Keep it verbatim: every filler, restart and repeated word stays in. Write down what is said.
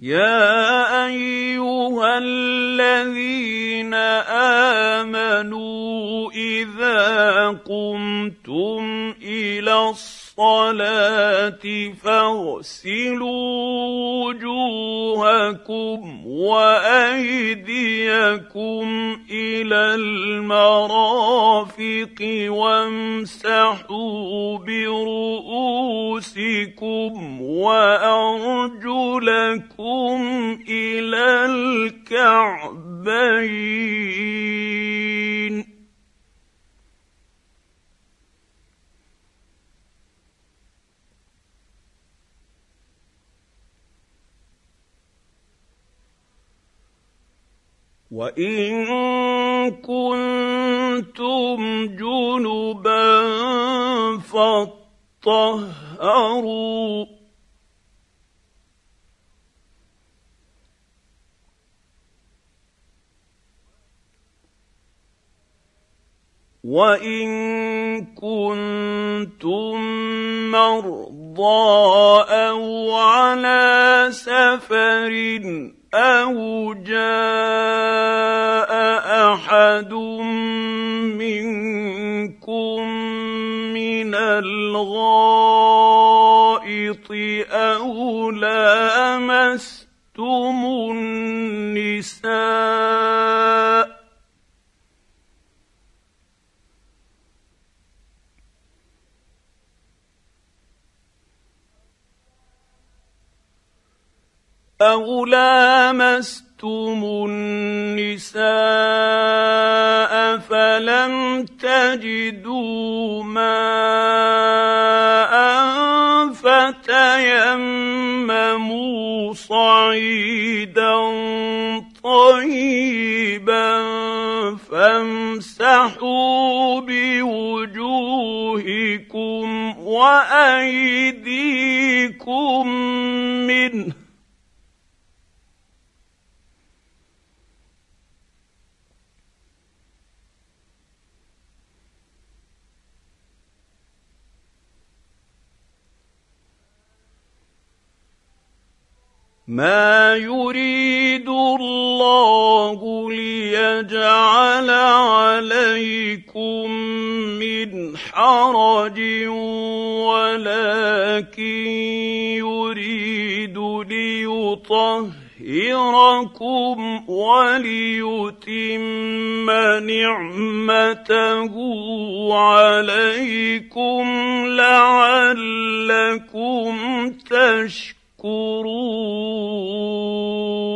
يا ايها الذين امنوا اذا قمتم الى الصلاه فاغسلوا وجوهكم وايديكم الى المرافق وامسحوا برؤوسكم وارجلكم إلى الكعبين وإن كنتم جنبا فاطهروا وإن كنتم مرضى أو على سفر أو جاء أحد منكم من الغائط أو لامستم النساء أَوْ لَامَسْتُمُ النِّسَاءَ فَلَمْ تَجِدُوا مَاءً فَتَيَمَّمُوا صَعِيدًا طَيِّبًا فَامْسَحُوا بِوُجُوهِكُمْ وَأَيْدِيكُم مِّنْهُ ۚ مَا يُرِيدُ اللَّهُ لِيَجْعَلَ عَلَيْكُم مِّنْ حَرَجٍ وَلَٰكِن يُرِيدُ لِيُطَهِّرَكُمْ وَلِيُتِمَّ نِعْمَتَهُ عَلَيْكُمْ لَعَلَّكُمْ تَشْكُرُونَ